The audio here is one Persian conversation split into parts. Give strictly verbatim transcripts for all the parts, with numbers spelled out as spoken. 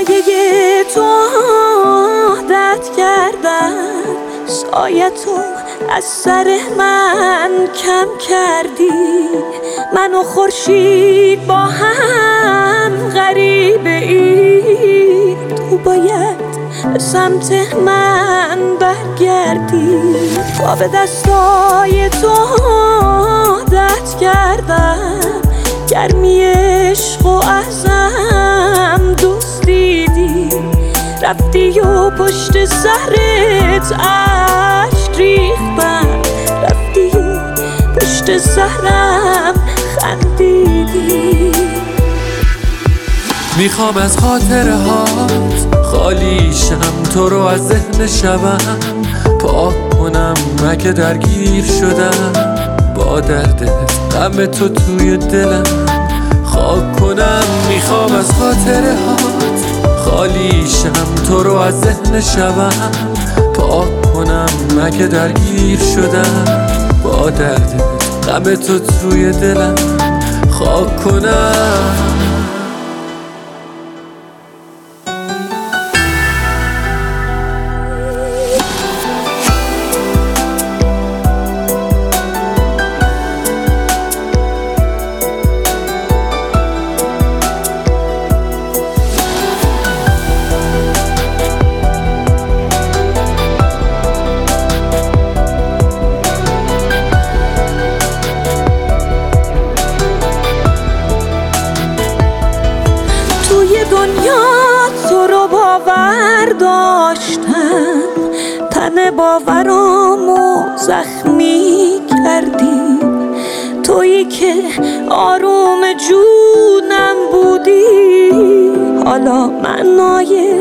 سایه تو عادت کردم، سایه تو از سر من کم کردی. من و خورشید با هم غریبه ای، تو باید به سمت من برگردی. با به دستای تو عادت کردم، گرمی عشق و ازم دزدیدی. رفتی و پشت سرت اشک ریختم، رفتی و پشت سرم خندیدی. میخوام از خاطره هات خالی شم، تو رو از ذهن شبم پاک کنم. مگه درگیر شدم با دردت، غم تو توی دلم خاک کنم. میخوام از خاطره هات خالی شم، تو رو از ذهن شبم پاک کنم. مگه درگیر شدم با دردت، غم تو توی دلم خاک کنم. دنیا تو رو باور داشتم، تن باورامو زخمی کردی. تویی که آروم جونم بودی، حالا معنای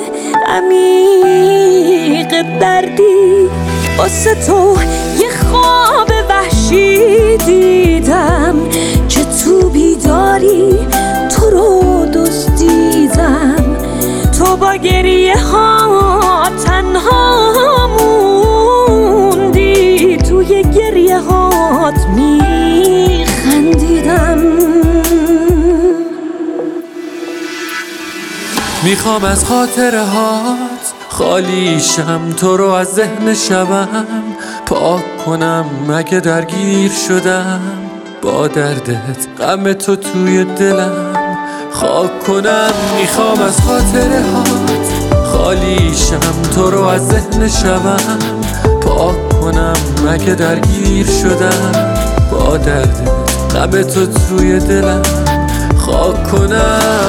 عمیق دردی. واسه تو یه خواب وحشی دیدم که تو بیداری تو رو دزدیدم. تو با گریه ها تنها موندی، توی گریه هات میخندیدم. میخوام از خاطره هات خالی شم، تو رو از ذهن شبم پاک کنم. مگه درگیر شدم با دردت، غم تو توی دلم خاک کنم. میخوام از خاطره هات خالی شم، تو رو از ذهن شبم پاک کنم. مگه درگیر شدم با دردت، غم تو توی دلم خاک کنم.